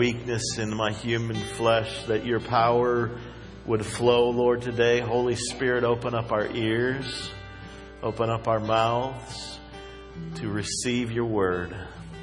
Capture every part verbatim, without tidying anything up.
weakness in my human flesh, that your power would flow, Lord, today. Holy Spirit, open up our ears, open up our mouths to receive your word.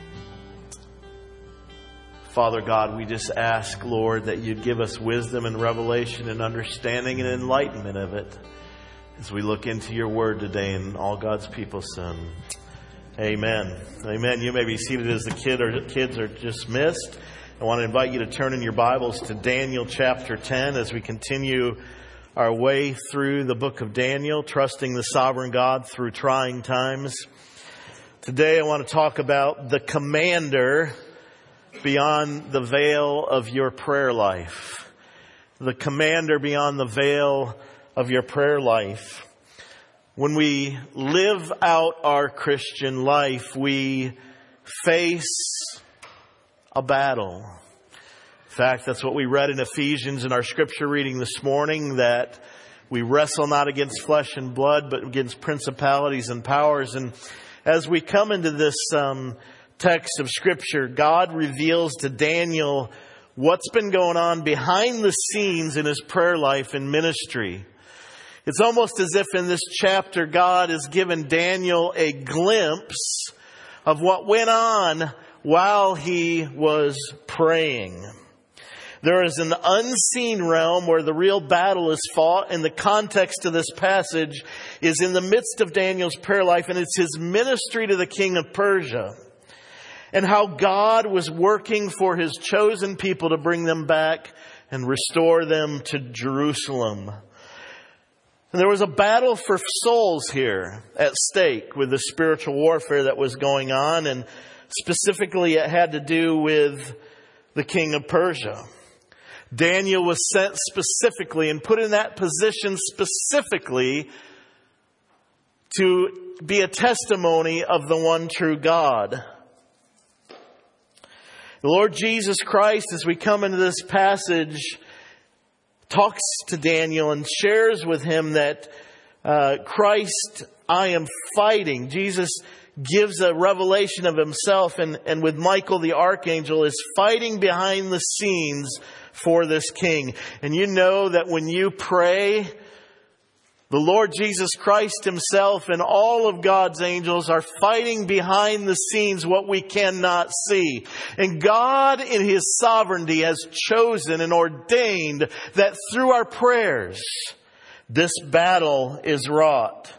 Father God, we just ask, Lord, that you'd give us wisdom and revelation and understanding and enlightenment of it as we look into your word today, and all God's people said, amen. Amen. You may be seated as the kid or kids are dismissed. I want to invite you to turn in your Bibles to Daniel chapter ten as we continue our way through the book of Daniel, trusting the sovereign God through trying times. Today I want to talk about the commander beyond the veil of your prayer life. The commander beyond the veil of your prayer life. When we live out our Christian life, we face a battle. In fact, that's what we read in Ephesians in our scripture reading this morning, that we wrestle not against flesh and blood, but against principalities and powers. And as we come into this um, text of scripture, God reveals to Daniel what's been going on behind the scenes in his prayer life and ministry. It's almost as if in this chapter, God has given Daniel a glimpse of what went on while he was praying. There is an unseen realm where the real battle is fought, and the context of this passage is in the midst of Daniel's prayer life, and it's his ministry to the king of Persia, and how God was working for his chosen people to bring them back and restore them to Jerusalem. And there was a battle for souls here at stake with the spiritual warfare that was going on, and specifically it had to do with the king of Persia. Daniel was sent specifically and put in that position specifically to be a testimony of the one true God. The Lord Jesus Christ, as we come into this passage, talks to Daniel and shares with him that uh, Christ, I am fighting. Jesus gives a revelation of himself, and, and with Michael the archangel is fighting behind the scenes for this king. And you know that when you pray, the Lord Jesus Christ himself and all of God's angels are fighting behind the scenes what we cannot see. And God in his sovereignty has chosen and ordained that through our prayers, this battle is wrought.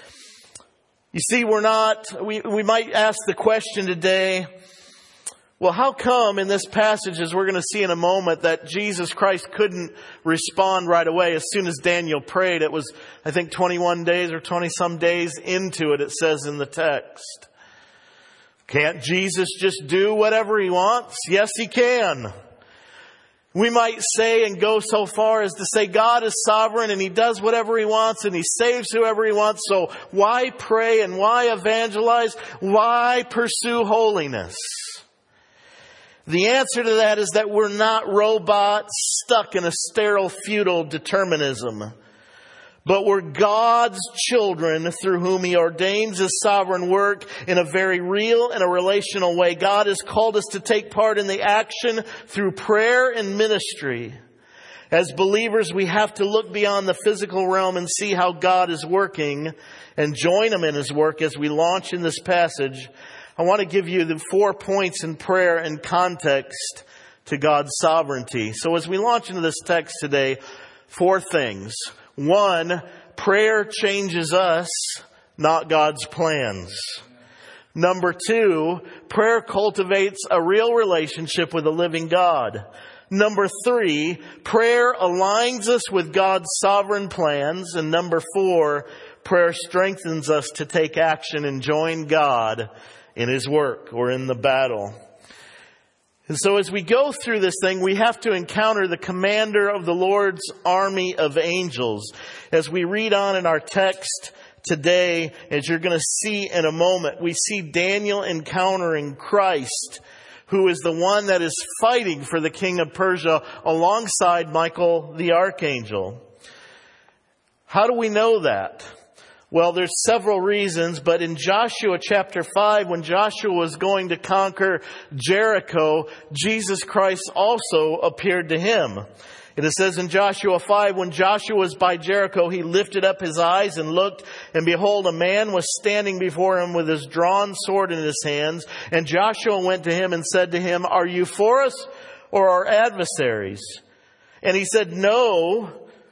You see, we're not, we, we might ask the question today, well, how come in this passage, as we're going to see in a moment, that Jesus Christ couldn't respond right away as soon as Daniel prayed? It was, I think, twenty-one days or twenty some days into it, it says in the text. Can't Jesus just do whatever he wants? Yes, he can. We might say and go so far as to say God is sovereign and he does whatever he wants and he saves whoever he wants. So why pray and why evangelize? Why pursue holiness? The answer to that is that we're not robots stuck in a sterile, futile determinism, but we're God's children through whom he ordains his sovereign work in a very real and a relational way. God has called us to take part in the action through prayer and ministry. As believers, we have to look beyond the physical realm and see how God is working and join him in his work as we launch in this passage. I want to give you the four points in prayer and context to God's sovereignty. So as we launch into this text today, four things. One, prayer changes us, not God's plans. Number two, prayer cultivates a real relationship with a living God. Number three, prayer aligns us with God's sovereign plans. And number four, prayer strengthens us to take action and join God in his work or in the battle. And so as we go through this thing, we have to encounter the commander of the Lord's army of angels. As we read on in our text today, as you're going to see in a moment, we see Daniel encountering Christ, who is the one that is fighting for the king of Persia alongside Michael the archangel. How do we know that? Well, there's several reasons, but in Joshua chapter five, when Joshua was going to conquer Jericho, Jesus Christ also appeared to him. And it says in Joshua five, when Joshua was by Jericho, he lifted up his eyes and looked, and behold, a man was standing before him with his drawn sword in his hands. And Joshua went to him and said to him, "Are you for us or our adversaries?" And he said, "No."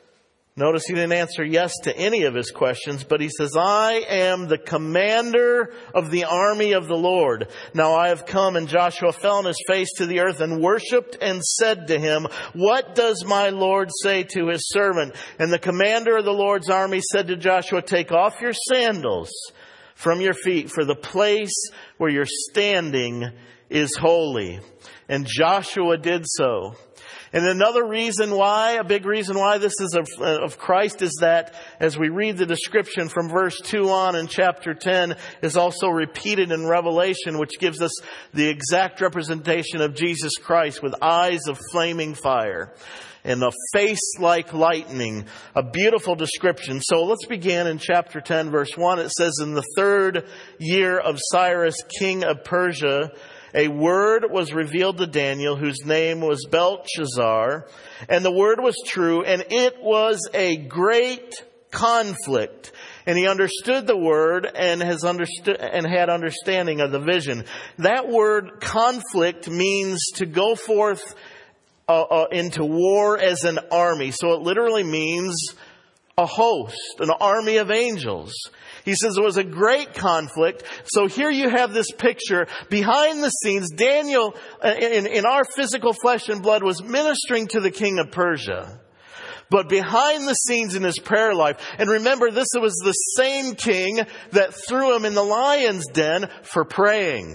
Notice he didn't answer yes to any of his questions, but he says, "I am the commander of the army of the Lord. Now I have come." And Joshua fell on his face to the earth and worshipped and said to him, "What does my Lord say to his servant?" And the commander of the Lord's army said to Joshua, "Take off your sandals from your feet, for the place where you're standing is holy." And Joshua did so. And another reason why, a big reason why this is of, of Christ is that as we read the description from verse two on in chapter ten is also repeated in Revelation, which gives us the exact representation of Jesus Christ with eyes of flaming fire and a face like lightning. A beautiful description. So let's begin in chapter ten, verse one. It says, "In the third year of Cyrus, king of Persia, a word was revealed to Daniel, whose name was Belteshazzar, and the word was true, and it was a great conflict. And he understood the word and has understood and had understanding of the vision." That word conflict means to go forth uh, uh, into war as an army. So it literally means a host, an army of angels. He says it was a great conflict. So here you have this picture. Behind the scenes, Daniel, in, in our physical flesh and blood, was ministering to the king of Persia. But behind the scenes in his prayer life, and remember, this was the same king that threw him in the lion's den for praying.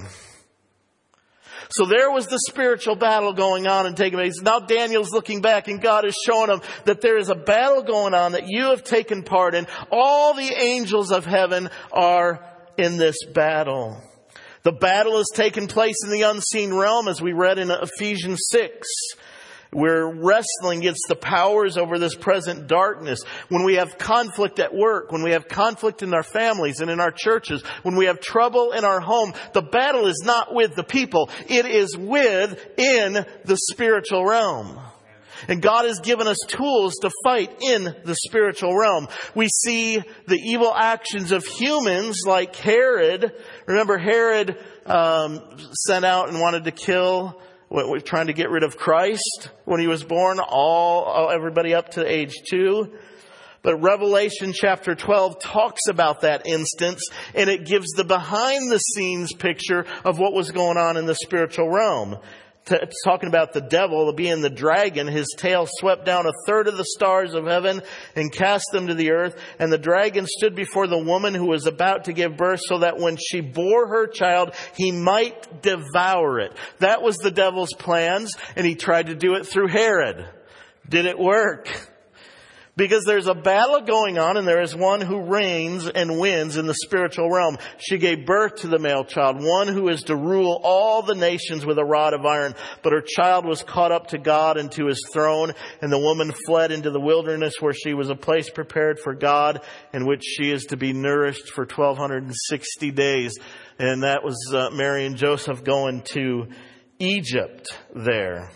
So there was the spiritual battle going on and taking place. Now Daniel's looking back and God is showing him that there is a battle going on that you have taken part in. All the angels of heaven are in this battle. The battle has taken place in the unseen realm, as we read in Ephesians six. We're wrestling against the powers over this present darkness. When we have conflict at work, when we have conflict in our families and in our churches, when we have trouble in our home, the battle is not with the people. It is within the spiritual realm. And God has given us tools to fight in the spiritual realm. We see the evil actions of humans like Herod. Remember, Herod um, sent out and wanted to kill, we're trying to get rid of Christ when he was born, all everybody up to age two. But Revelation chapter twelve talks about that instance, and it gives the behind the scenes picture of what was going on in the spiritual realm. It's talking about the devil being the dragon. His tail swept down a third of the stars of heaven and cast them to the earth. And the dragon stood before the woman who was about to give birth, so that when she bore her child, he might devour it. That was the devil's plans, and he tried to do it through Herod. Did it work? Because there's a battle going on, and there is one who reigns and wins in the spiritual realm. She gave birth to the male child, one who is to rule all the nations with a rod of iron. But her child was caught up to God and to his throne, and the woman fled into the wilderness, where she was a place prepared for God, in which she is to be nourished for twelve sixty days. And that was uh, Mary and Joseph going to Egypt there.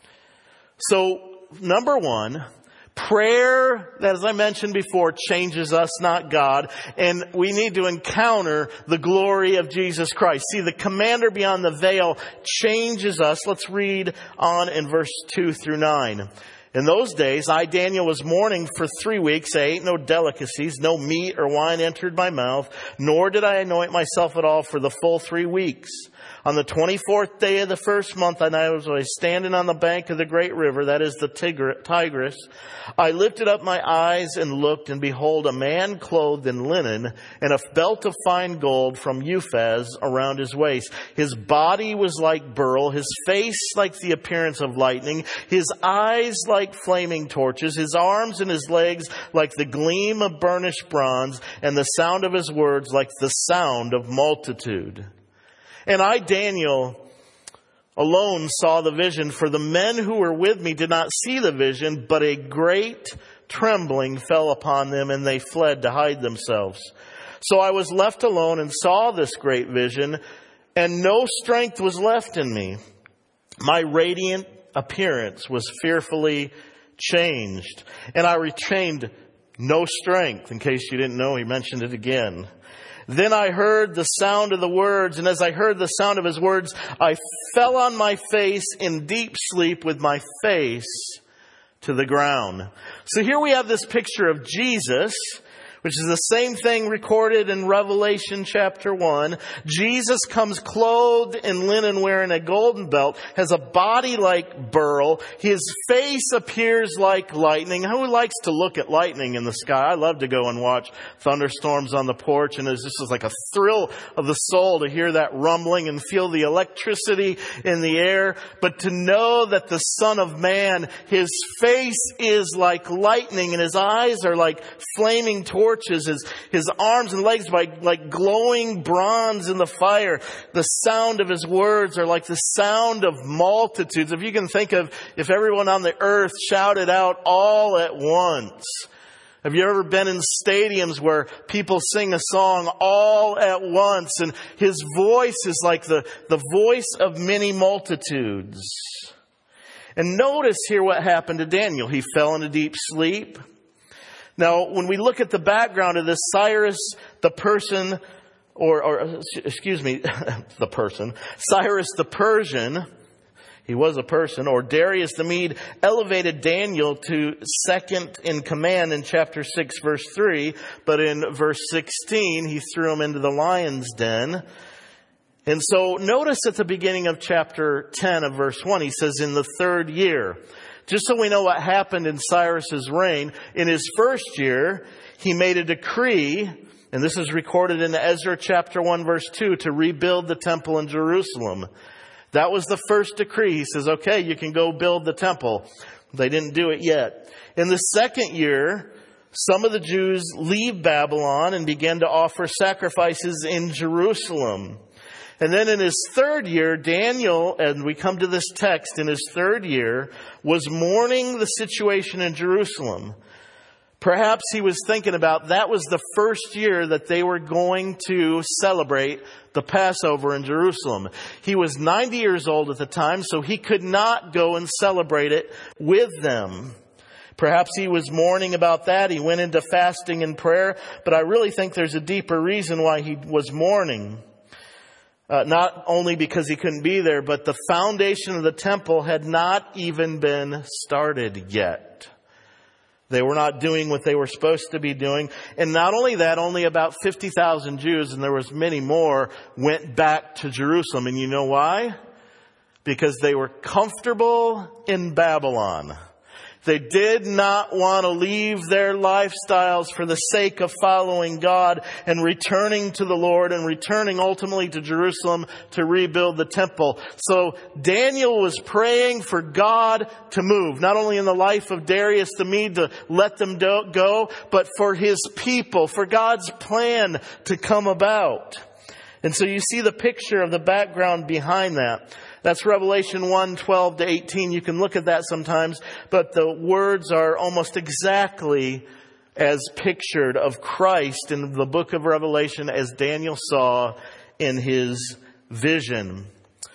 So, number one, prayer, as I mentioned before, changes us, not God. And we need to encounter the glory of Jesus Christ. See, the commander beyond the veil changes us. Let's read on in verse two through nine. In those days, I, Daniel, was mourning for three weeks. I ate no delicacies, no meat or wine entered my mouth, nor did I anoint myself at all for the full three weeks. On the twenty-fourth day of the first month, and I was standing on the bank of the great river, that is the Tigris, I lifted up my eyes and looked, and behold, a man clothed in linen and a belt of fine gold from Uphaz around his waist. His body was like beryl, his face like the appearance of lightning, his eyes like flaming torches, his arms and his legs like the gleam of burnished bronze, and the sound of his words like the sound of multitude. And I, Daniel, alone saw the vision, for the men who were with me did not see the vision, but a great trembling fell upon them, and they fled to hide themselves. So I was left alone and saw this great vision, and no strength was left in me. My radiant appearance was fearfully changed, and I retained no strength. In case you didn't know, he mentioned it again. Then I heard the sound of the words, and as I heard the sound of his words, I fell on my face in deep sleep with my face to the ground. So here we have this picture of Jesus, which is the same thing recorded in Revelation chapter one. Jesus comes clothed in linen, wearing a golden belt, has a body like beryl. His face appears like lightning. Who likes to look at lightning in the sky? I love to go and watch thunderstorms on the porch, and it's just like a thrill of the soul to hear that rumbling and feel the electricity in the air. But to know that the Son of Man, his face is like lightning and his eyes are like flaming torches. His, his arms and legs like, like glowing bronze in the fire. The sound of his words are like the sound of multitudes. If you can think of if everyone on the earth shouted out all at once. Have you ever been in stadiums where people sing a song all at once, and his voice is like the, the voice of many multitudes? And notice here what happened to Daniel. He fell into deep sleep. Now, when we look at the background of this, Cyrus, the person, or, or excuse me, the person, Cyrus the Persian, he was a person, or Darius the Mede, elevated Daniel to second in command in chapter six, verse three. But in verse sixteen, he threw him into the lion's den. And so notice at the beginning of chapter ten of verse one, he says, in the third year. Just so we know what happened in Cyrus's reign, in his first year, he made a decree, and this is recorded in Ezra chapter one, verse two, to rebuild the temple in Jerusalem. That was the first decree. He says, okay, you can go build the temple. They didn't do it yet. In the second year, some of the Jews leave Babylon and begin to offer sacrifices in Jerusalem. And then in his third year, Daniel, and we come to this text, in his third year, was mourning the situation in Jerusalem. Perhaps he was thinking about that was the first year that they were going to celebrate the Passover in Jerusalem. He was ninety years old at the time, so he could not go and celebrate it with them. Perhaps he was mourning about that. He went into fasting and prayer, but I really think there's a deeper reason why he was mourning. Uh, not only because he couldn't be there, but the foundation of the temple had not even been started yet. They were not doing what they were supposed to be doing. And not only that, only about fifty thousand Jews, and there was many more, went back to Jerusalem. And you know why? Because they were comfortable in Babylon. They did not want to leave their lifestyles for the sake of following God and returning to the Lord and returning ultimately to Jerusalem to rebuild the temple. So Daniel was praying for God to move, not only in the life of Darius the Mede to let them do- go, but for his people, for God's plan to come about. And so you see the picture of the background behind that. That's Revelation one, twelve to eighteen. You can look at that sometimes, but the words are almost exactly as pictured of Christ in the book of Revelation as Daniel saw in his vision.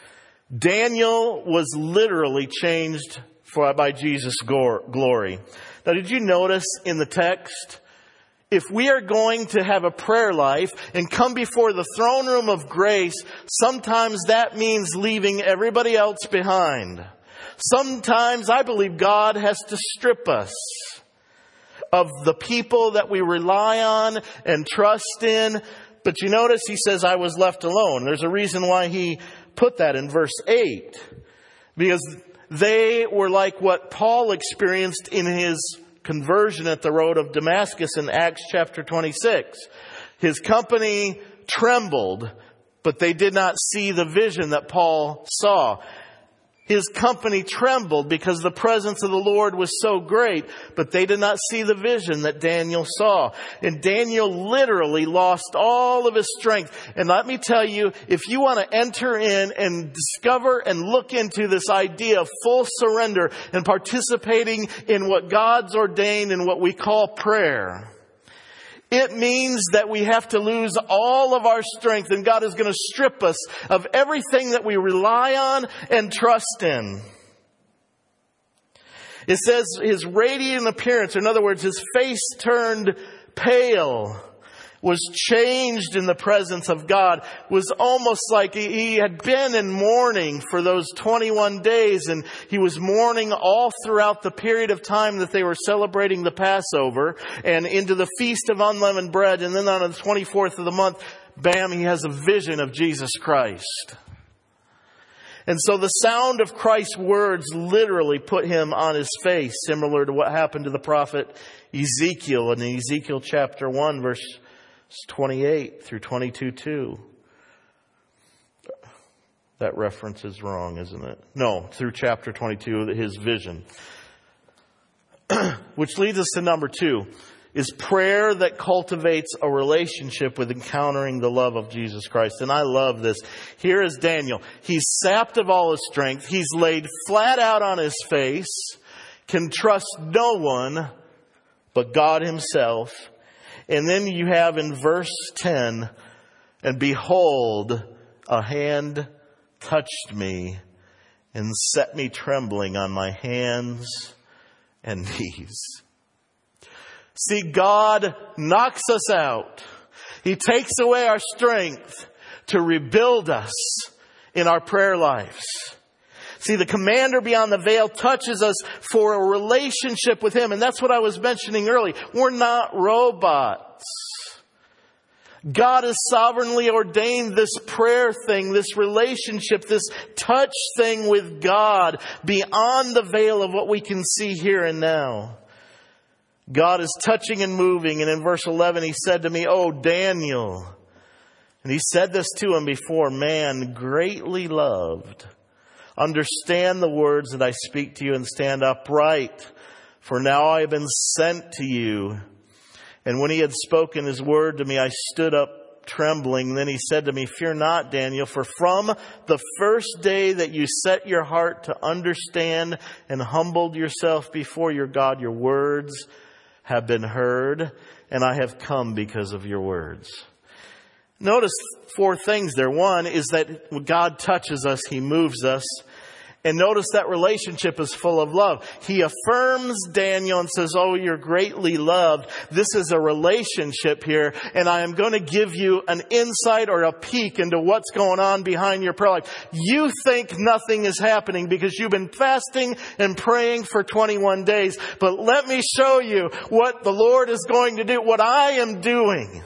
Daniel was literally changed for, by Jesus' glory. Now, did you notice in the text? If we are going to have a prayer life and come before the throne room of grace, sometimes that means leaving everybody else behind. Sometimes I believe God has to strip us of the people that we rely on and trust in. But you notice he says, I was left alone. There's a reason why he put that in verse eight. Because they were like what Paul experienced in his conversion at the road of Damascus in Acts chapter twenty-six. His company trembled, but they did not see the vision that Paul saw. His company trembled because the presence of the Lord was so great, but they did not see the vision that Daniel saw. And Daniel literally lost all of his strength. And let me tell you, if you want to enter in and discover and look into this idea of full surrender and participating in what God's ordained and what we call prayer, it means that we have to lose all of our strength, and God is going to strip us of everything that we rely on and trust in. It says his radiant appearance, in other words, his face turned pale, was changed in the presence of God, was almost like he had been in mourning for those twenty-one days, and he was mourning all throughout the period of time that they were celebrating the Passover and into the Feast of Unleavened Bread. And then on the twenty-fourth of the month, bam, he has a vision of Jesus Christ. And so the sound of Christ's words literally put him on his face, similar to what happened to the prophet Ezekiel in Ezekiel chapter one, verse twenty-eight through twenty-two two. That reference is wrong, isn't it? No, through chapter twenty-two, his vision. Which leads us to number two, is prayer that cultivates a relationship with encountering the love of Jesus Christ. And I love this. Here is Daniel. He's sapped of all his strength. He's laid flat out on his face, can trust no one but God himself. And then you have in verse ten, and behold, a hand touched me and set me trembling on my hands and knees. See, God knocks us out. He takes away our strength to rebuild us in our prayer lives. See, the commander beyond the veil touches us for a relationship with him. And that's what I was mentioning earlier. We're not robots. God has sovereignly ordained this prayer thing, this relationship, this touch thing with God beyond the veil of what we can see here and now. God is touching and moving. And in verse eleven, he said to me, "Oh, Daniel." And he said this to him before, "Man greatly loved. Understand the words that I speak to you and stand upright. For now I have been sent to you." And when he had spoken his word to me, I stood up trembling. Then he said to me, "Fear not, Daniel, for from the first day that you set your heart to understand and humbled yourself before your God, your words have been heard, and I have come because of your words." Notice four things there. One is that when God touches us, he moves us. And notice that relationship is full of love. He affirms Daniel and says, "Oh, you're greatly loved. This is a relationship here, and I am going to give you an insight or a peek into what's going on behind your prayer life. You think nothing is happening because you've been fasting and praying for twenty-one days. But let me show you what the Lord is going to do, what I am doing."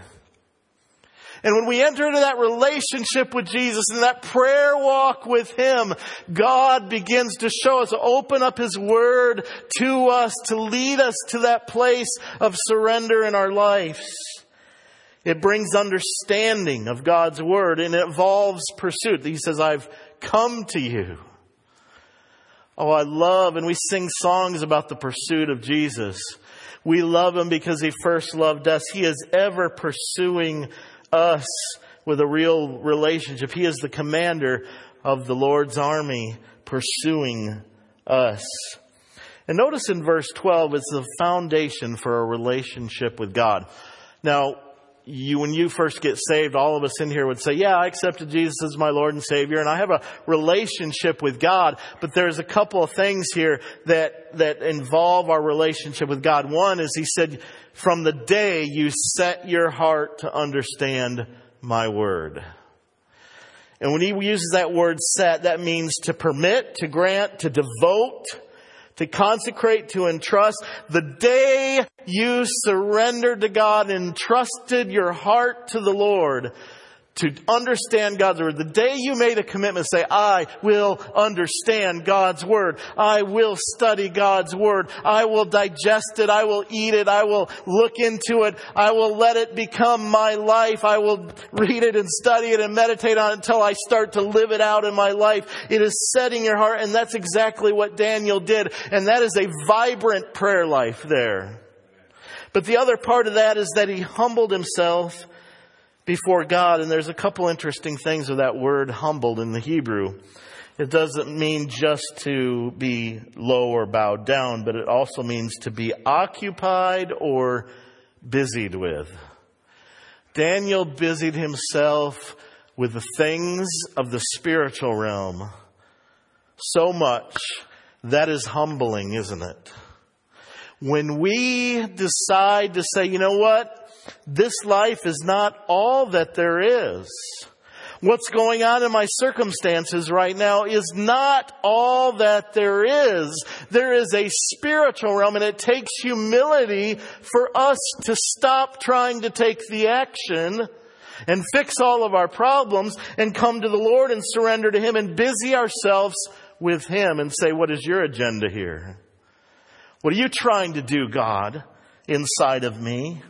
And when we enter into that relationship with Jesus and that prayer walk with him, God begins to show us, open up his word to us, to lead us to that place of surrender in our lives. It brings understanding of God's word, and it involves pursuit. He says, "I've come to you." Oh, I love, and we sing songs about the pursuit of Jesus. We love him because he first loved us. He is ever pursuing us with a real relationship. He is the commander of the Lord's army pursuing us. And notice in verse twelve, it's the foundation for a relationship with God. Now, you, when you first get saved, all of us in here would say, "Yeah, I accepted Jesus as my Lord and Savior, and I have a relationship with God." But there's a couple of things here that, that involve our relationship with God. One is he said, "From the day you set your heart to understand my word." And when he uses that word "set," that means to permit, to grant, to devote, to consecrate, to entrust. The day you surrendered to God and trusted your heart to the Lord, to understand God's Word. The day you made a commitment, say, I will understand God's Word. I will study God's Word. I will digest it. I will eat it. I will look into it. I will let it become my life. I will read it and study it and meditate on it until I start to live it out in my life. It is setting your heart, and that's exactly what Daniel did. And that is a vibrant prayer life there. But the other part of that is that he humbled himself before God. And there's a couple interesting things with that word humbled in the Hebrew. It doesn't mean just to be low or bowed down, but it also means to be occupied or busied with. Daniel busied himself with the things of the spiritual realm so much. That is humbling, isn't it? When we decide to say, you know what? This life is not all that there is. What's going on in my circumstances right now is not all that there is. There is a spiritual realm, and it takes humility for us to stop trying to take the action and fix all of our problems and come to the Lord and surrender to Him and busy ourselves with Him and say, what is your agenda here? What are you trying to do, God, inside of me?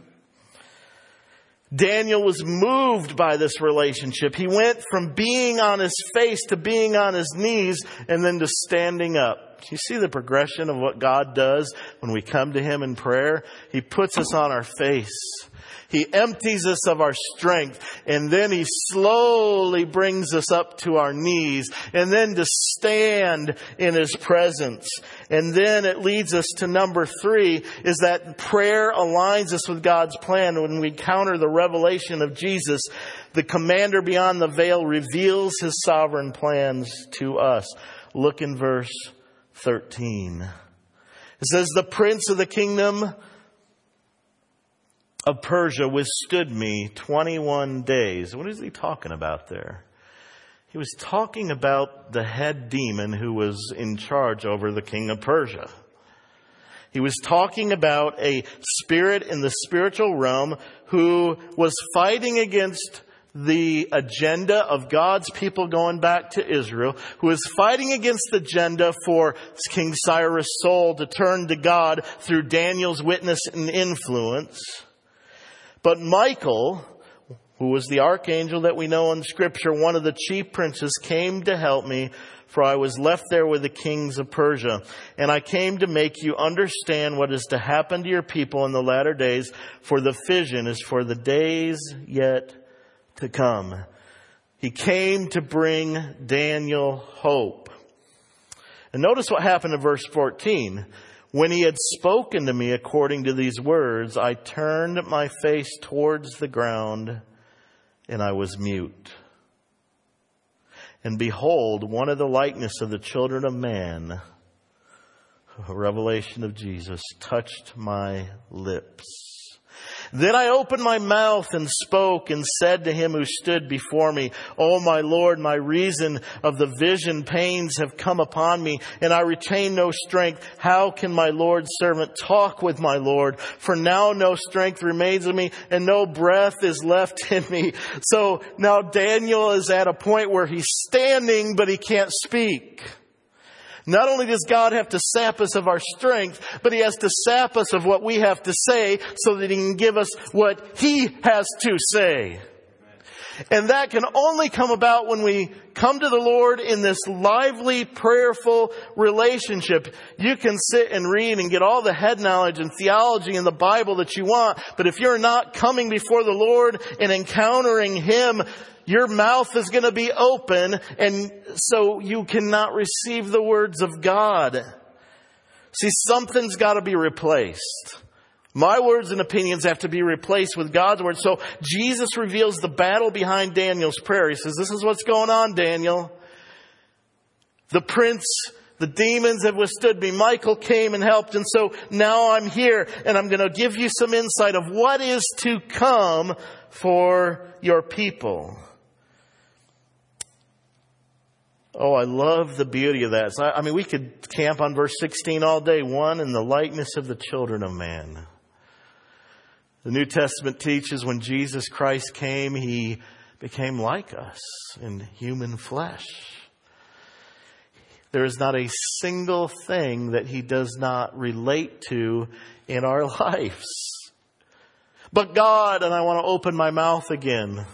Daniel was moved by this relationship. He went from being on his face to being on his knees and then to standing up. You see the progression of what God does when we come to Him in prayer? He puts us on our face. He empties us of our strength, and then He slowly brings us up to our knees, and then to stand in His presence. And then it leads us to number three, is that prayer aligns us with God's plan. When we encounter the revelation of Jesus, the commander beyond the veil reveals His sovereign plans to us. Look in verse thirteen. It says, the prince of the kingdom of Persia withstood me twenty-one days. What is he talking about there? He was talking about the head demon who was in charge over the king of Persia. He was talking about a spirit in the spiritual realm who was fighting against the agenda of God's people going back to Israel, who is fighting against the agenda for King Cyrus' soul to turn to God through Daniel's witness and influence. But Michael, who was the archangel that we know in Scripture, one of the chief princes, came to help me, for I was left there with the kings of Persia. And I came to make you understand what is to happen to your people in the latter days, for the vision is for the days yet to come. He came to bring Daniel hope. And notice what happened in verse fourteen. When he had spoken to me according to these words, I turned my face towards the ground and I was mute. And behold, one of the likeness of the children of man, a revelation of Jesus, touched my lips. Then I opened my mouth and spoke and said to him who stood before me, O my Lord, my reason of the vision pains have come upon me, and I retain no strength. How can my Lord's servant talk with my Lord? For now no strength remains in me, and no breath is left in me. So now Daniel is at a point where he's standing, but he can't speak. Not only does God have to sap us of our strength, but He has to sap us of what we have to say so that He can give us what He has to say. And that can only come about when we come to the Lord in this lively, prayerful relationship. You can sit and read and get all the head knowledge and theology in the Bible that you want, but if you're not coming before the Lord and encountering Him, your mouth is going to be open, and so you cannot receive the words of God. See, something's got to be replaced. My words and opinions have to be replaced with God's word. So Jesus reveals the battle behind Daniel's prayer. He says, this is what's going on, Daniel. The prince, the demons have withstood me. Michael came and helped. And so now I'm here, and I'm going to give you some insight of what is to come for your people. Oh, I love the beauty of that. So, I mean, we could camp on verse sixteen all day. One, in the likeness of the children of man. The New Testament teaches when Jesus Christ came, He became like us in human flesh. There is not a single thing that he does not relate to in our lives. But God, and I want to open my mouth again,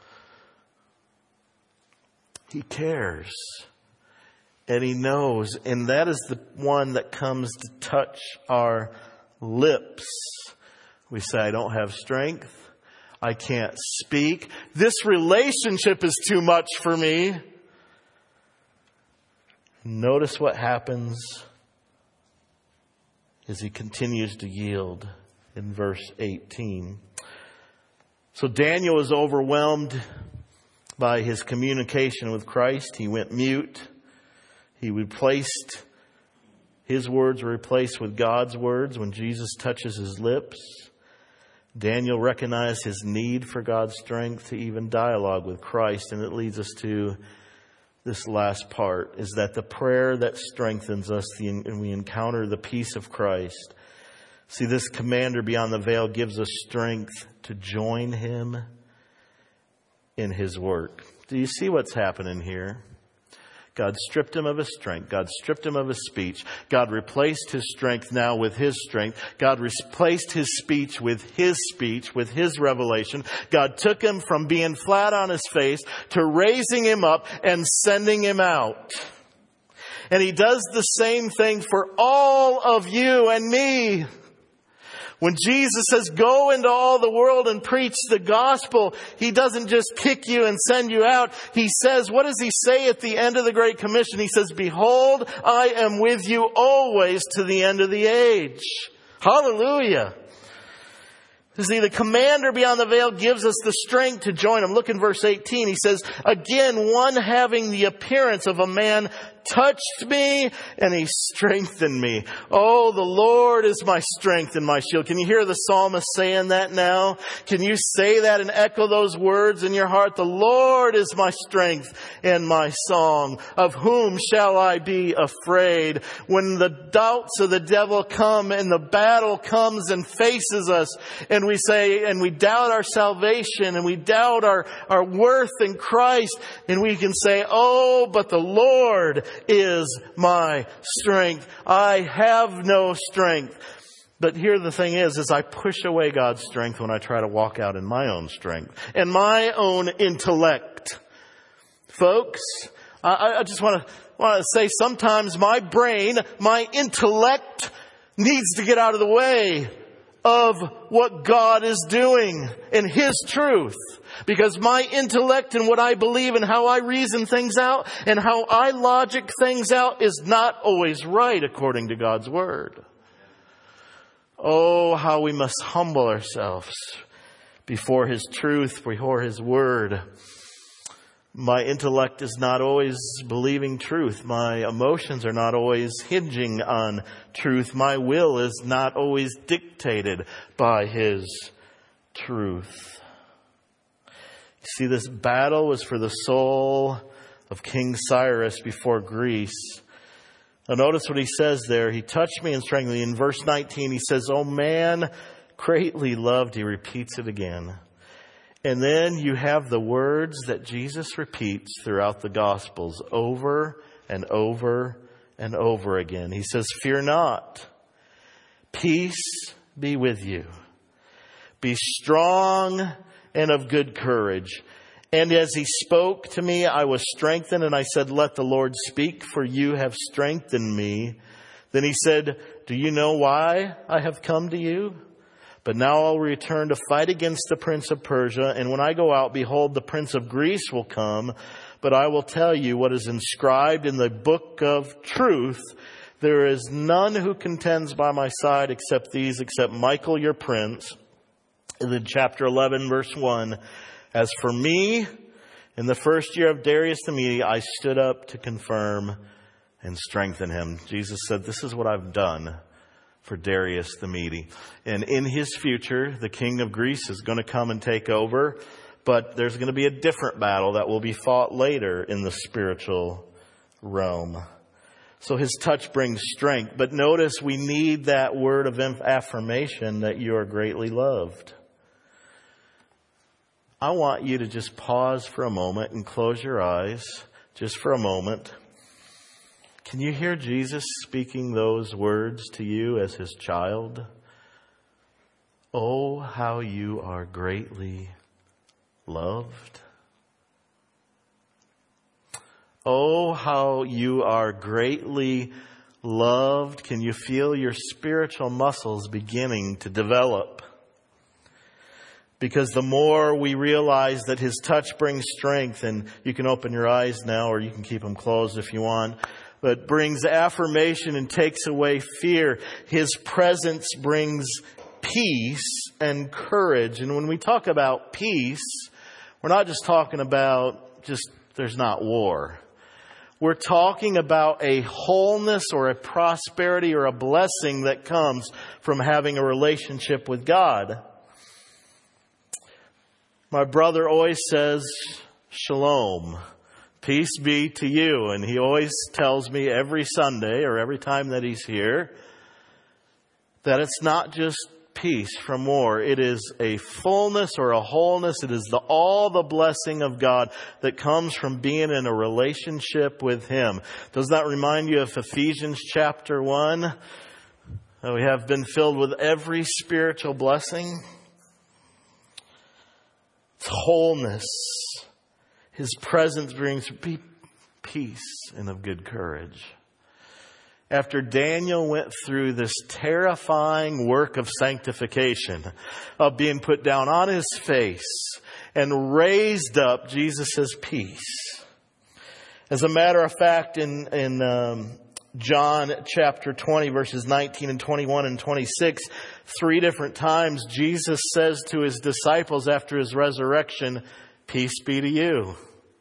he cares. And he knows. And that is the one that comes to touch our lips. We say, I don't have strength. I can't speak. This relationship is too much for me. Notice what happens as he continues to yield in verse eighteen. So Daniel was overwhelmed by his communication with Christ. He went mute. He replaced, his words were replaced with God's words when Jesus touches his lips. Daniel recognized his need for God's strength to even dialogue with Christ. And it leads us to this last part, is that the prayer that strengthens us and we encounter the peace of Christ. See, this commander beyond the veil gives us strength to join him in his work. Do you see what's happening here? God stripped him of his strength. God stripped him of his speech. God replaced his strength now with his strength. God replaced his speech with his speech, with his revelation. God took him from being flat on his face to raising him up and sending him out. And he does the same thing for all of you and me. When Jesus says, go into all the world and preach the gospel, he doesn't just kick you and send you out. He says, what does he say at the end of the Great Commission? He says, behold, I am with you always to the end of the age. Hallelujah. See, the commander beyond the veil gives us the strength to join him. Look in verse eighteen. He says, again, one having the appearance of a man touched me and he strengthened me. Oh, the Lord is my strength and my shield. Can you hear the psalmist saying that now? Can you say that and echo those words in your heart? The Lord is my strength and my song. Of whom shall I be afraid? When the doubts of the devil come and the battle comes and faces us and we say, and we doubt our salvation and we doubt our, our worth in Christ, and we can say, oh, but the Lord is my strength. I have no strength. But here the thing is, is I push away God's strength when I try to walk out in my own strength and my own intellect. Folks, I, I just want to, want to say sometimes my brain, my intellect needs to get out of the way of what God is doing in his truth. Because my intellect and what I believe and how I reason things out and how I logic things out is not always right according to God's word. Oh, how we must humble ourselves before his truth, before his word. My intellect is not always believing truth. My emotions are not always hinging on truth. My will is not always dictated by his truth. You see, this battle was for the soul of King Cyrus before Greece. Now notice what he says there. He touched me and strengthened me. In verse nineteen, he says, oh man, greatly loved. He repeats it again. And then you have the words that Jesus repeats throughout the Gospels over and over and over again. He says, fear not. Peace be with you. Be strong and of good courage. And as he spoke to me, I was strengthened, and I said, let the Lord speak, for you have strengthened me. Then he said, do you know why I have come to you? But now I'll return to fight against the prince of Persia. And when I go out, behold, the prince of Greece will come. But I will tell you what is inscribed in the book of truth. There is none who contends by my side except these, except Michael, your prince. And then chapter eleven, verse one. As for me, in the first year of Darius the Mede, I stood up to confirm and strengthen him. Jesus said, this is what I've done for Darius the Mede. And in his future, the king of Greece is going to come and take over. But there's going to be a different battle that will be fought later in the spiritual realm. So his touch brings strength. But notice we need that word of affirmation that you are greatly loved. I want you to just pause for a moment and close your eyes just for a moment. Can you hear Jesus speaking those words to you as his child? Oh, how you are greatly loved. Oh, how you are greatly loved. Can you feel your spiritual muscles beginning to develop? Because the more we realize that his touch brings strength, and you can open your eyes now or you can keep them closed if you want, but brings affirmation and takes away fear. His presence brings peace and courage. And when we talk about peace, we're not just talking about just there's not war. We're talking about a wholeness or a prosperity or a blessing that comes from having a relationship with God. My brother always says, shalom, peace be to you. And he always tells me every Sunday or every time that he's here that it's not just peace from war. It is a fullness or a wholeness. It is the, all the blessing of God that comes from being in a relationship with him. Does that remind you of Ephesians chapter one? We have been filled with every spiritual blessing. It's wholeness. His presence brings peace and of good courage. After Daniel went through this terrifying work of sanctification, of being put down on his face and raised up, Jesus says peace. As a matter of fact, in, in um, John chapter twenty, verses nineteen and twenty-one and twenty-six, three different times Jesus says to his disciples after his resurrection, peace be to you.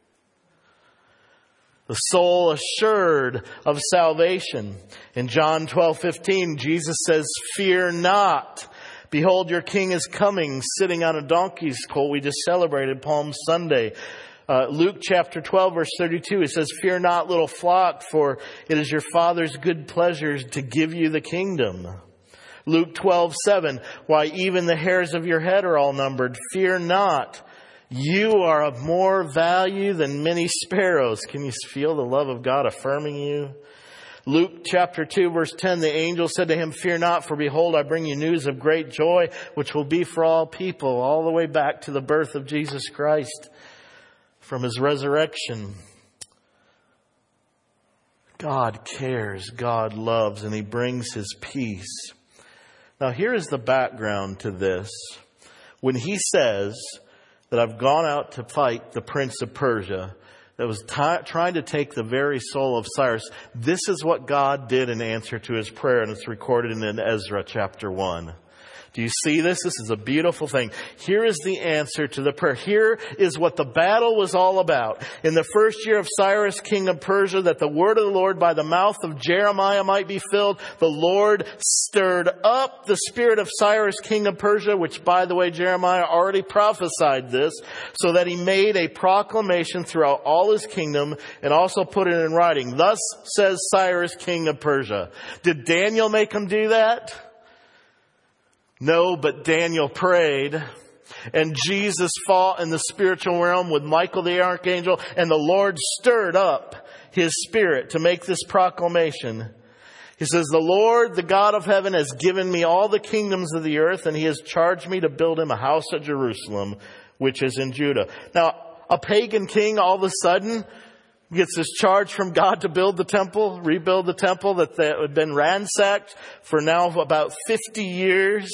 The soul assured of salvation. In John twelve fifteen, Jesus says, fear not. Behold, your king is coming, sitting on a donkey's colt. We just celebrated Palm Sunday. Uh, Luke chapter twelve, verse thirty-two, it says, fear not, little flock, for it is your Father's good pleasure to give you the kingdom. Luke twelve seven, why even the hairs of your head are all numbered. Fear not. You are of more value than many sparrows. Can you feel the love of God affirming you? Luke chapter two, verse ten, the angel said to him, fear not, for behold, I bring you news of great joy, which will be for all people, all the way back to the birth of Jesus Christ, from his resurrection. God cares, God loves, and he brings his peace. Now here is the background to this. When he says that I've gone out to fight the prince of Persia that was t- trying to take the very soul of Cyrus, this is what God did in answer to his prayer, and it's recorded in Ezra chapter one. Do you see this? This is a beautiful thing. Here is the answer to the prayer. Here is what the battle was all about. In the first year of Cyrus, king of Persia, that the word of the Lord by the mouth of Jeremiah might be filled, the Lord stirred up the spirit of Cyrus, king of Persia, which, by the way, Jeremiah already prophesied this, so that he made a proclamation throughout all his kingdom and also put it in writing. Thus says Cyrus, king of Persia. Did Daniel make him do that? No, but Daniel prayed, and Jesus fought in the spiritual realm with Michael the archangel, and the Lord stirred up his spirit to make this proclamation. He says, the Lord, the God of heaven, has given me all the kingdoms of the earth, and he has charged me to build him a house at Jerusalem, which is in Judah. Now, a pagan king all of a sudden gets this charge from God to build the temple, rebuild the temple that had been ransacked for now about fifty years.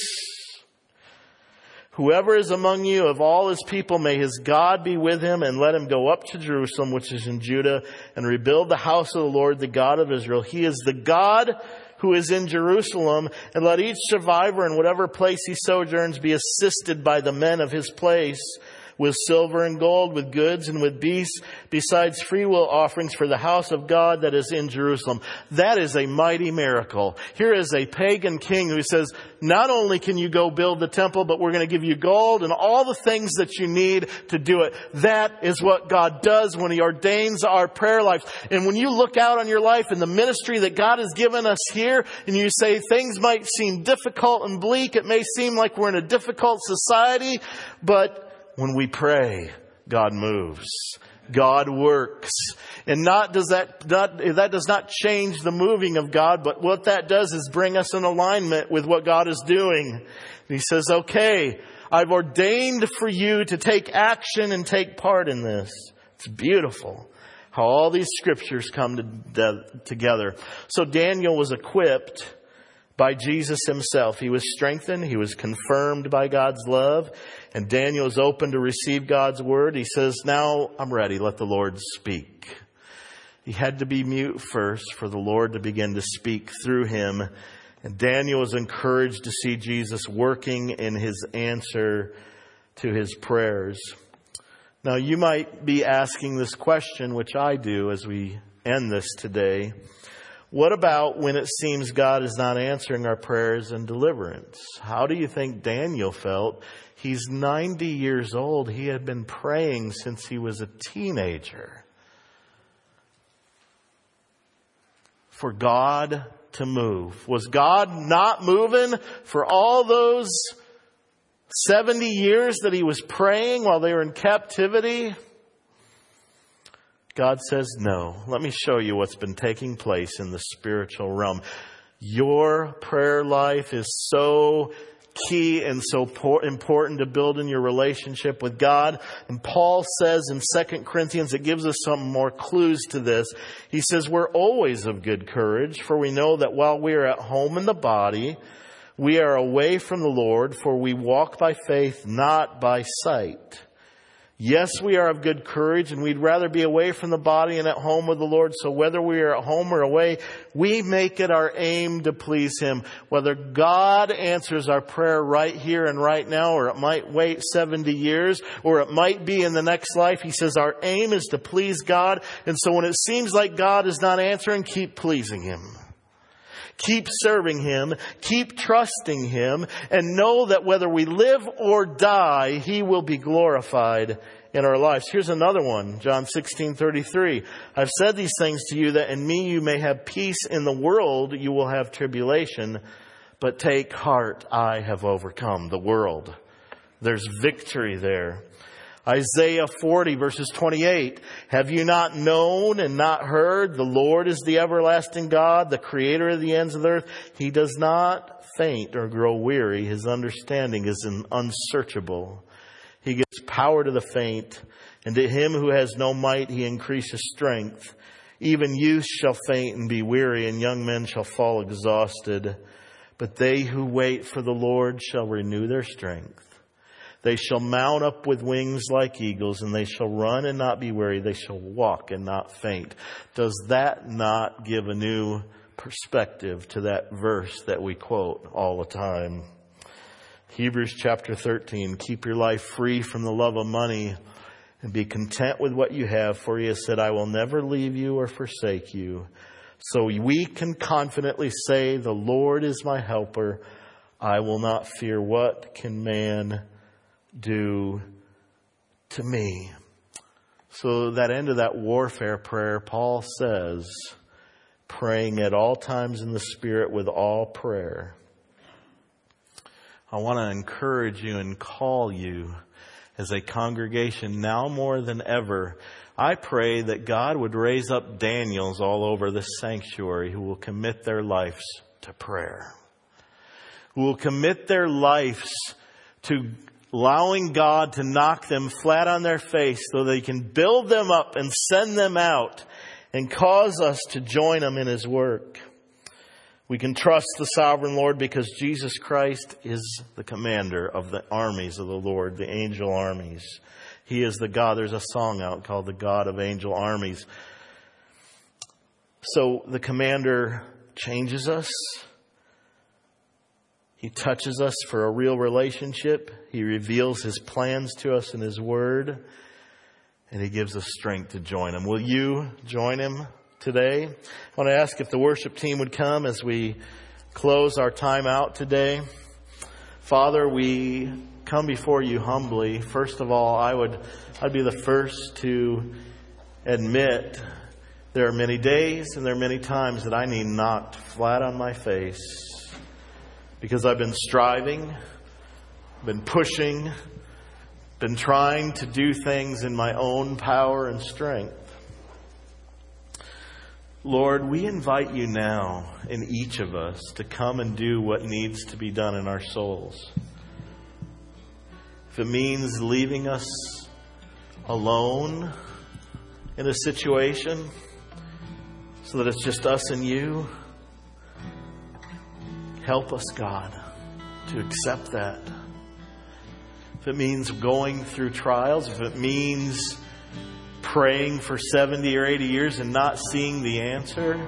Whoever is among you of all his people, may his God be with him, and let him go up to Jerusalem, which is in Judah, and rebuild the house of the Lord, the God of Israel. He is the God who is in Jerusalem, and let each survivor in whatever place he sojourns be assisted by the men of his place, with silver and gold, with goods and with beasts, besides freewill offerings for the house of God that is in Jerusalem. That is a mighty miracle. Here is a pagan king who says, not only can you go build the temple, but we're going to give you gold and all the things that you need to do it. That is what God does when he ordains our prayer lives. And when you look out on your life and the ministry that God has given us here, and you say things might seem difficult and bleak, it may seem like we're in a difficult society, but when we pray, God moves. God works. And not does that, not, that does not change the moving of God, but what that does is bring us in alignment with what God is doing. And He says, okay, I've ordained for you to take action and take part in this. It's beautiful how all these scriptures come to, to, together. So Daniel was equipped by Jesus Himself. He was strengthened. He was confirmed by God's love. And Daniel is open to receive God's word. He says, now I'm ready. Let the Lord speak. He had to be mute first for the Lord to begin to speak through him. And Daniel was encouraged to see Jesus working in His answer to his prayers. Now you might be asking this question, which I do as we end this today. What about when it seems God is not answering our prayers and deliverance? How do you think Daniel felt? He's ninety years old. He had been praying since he was a teenager for God to move. Was God not moving for all those seventy years that he was praying while they were in captivity? God says, no. Let me show you what's been taking place in the spiritual realm. Your prayer life is so key and so important to building your relationship with God. And Paul says in Second Corinthians, it gives us some more clues to this. He says, we're always of good courage, for we know that while we are at home in the body, we are away from the Lord, for we walk by faith, not by sight. Yes, we are of good courage, and we'd rather be away from the body and at home with the Lord. So whether we are at home or away, we make it our aim to please Him. Whether God answers our prayer right here and right now, or it might wait seventy years, or it might be in the next life, He says our aim is to please God. And so when it seems like God is not answering, keep pleasing Him. Keep serving Him, keep trusting Him, and know that whether we live or die, He will be glorified in our lives. Here's another one, John sixteen thirty-three. I've said these things to you that in me you may have peace. In the world you will have tribulation, but take heart, I have overcome the world. There's victory there. Isaiah forty verses twenty-eight. Have you not known and not heard? The Lord is the everlasting God, the creator of the ends of the earth. He does not faint or grow weary. His understanding is unsearchable. He gives power to the faint, and to him who has no might he increases strength. Even youth shall faint and be weary, and young men shall fall exhausted. But they who wait for the Lord shall renew their strength. They shall mount up with wings like eagles, and they shall run and not be weary. They shall walk and not faint. Does that not give a new perspective to that verse that we quote all the time? Hebrews chapter thirteen, keep your life free from the love of money and be content with what you have, for He has said, I will never leave you or forsake you. So we can confidently say, the Lord is my helper. I will not fear. What can man do to me? So that end of that warfare prayer, Paul says, praying at all times in the Spirit with all prayer. I want to encourage you and call you as a congregation now more than ever. I pray that God would raise up Daniels all over this sanctuary who will commit their lives to prayer, who will commit their lives to allowing God to knock them flat on their face so they can build them up and send them out and cause us to join them in His work. We can trust the sovereign Lord because Jesus Christ is the commander of the armies of the Lord, the angel armies. He is the God. There's a song out called The God of Angel Armies. So the commander changes us. He touches us for a real relationship. He reveals His plans to us in His Word. And He gives us strength to join Him. Will you join Him today? I want to ask if the worship team would come as we close our time out today. Father, we come before You humbly. First of all, I would, I'd be the first to admit there are many days and there are many times that I need knocked flat on my face. Because I've been striving, been pushing, been trying to do things in my own power and strength. Lord, we invite you now in each of us to come and do what needs to be done in our souls. If it means leaving us alone in a situation so that it's just us and you, help us, God, to accept that. If it means going through trials, if it means praying for seventy or eighty years and not seeing the answer,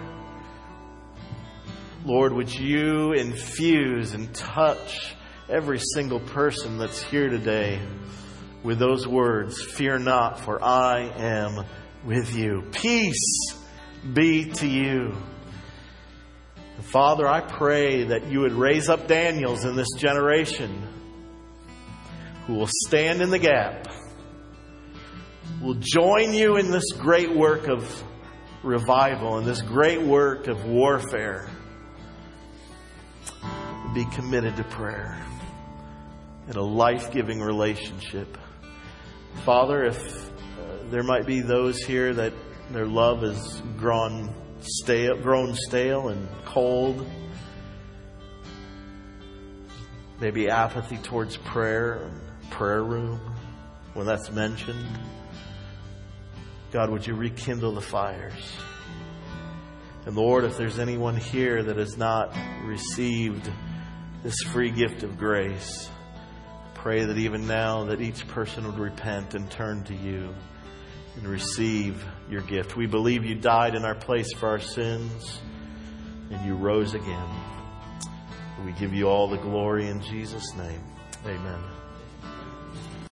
Lord, would you infuse and touch every single person that's here today with those words, "Fear not, for I am with you. Peace be to you." And Father, I pray that you would raise up Daniels in this generation who will stand in the gap, will join you in this great work of revival, in this great work of warfare. Be committed to prayer and a life-giving relationship. Father, if uh, there might be those here that their love has grown stale, grown stale and cold, maybe apathy towards prayer, prayer room, when that's mentioned, God, would you rekindle the fires? And Lord, if there's anyone here that has not received this free gift of grace, pray that even now that each person would repent and turn to you and receive your gift. We believe you died in our place for our sins and you rose again. We give you all the glory in Jesus' name. Amen.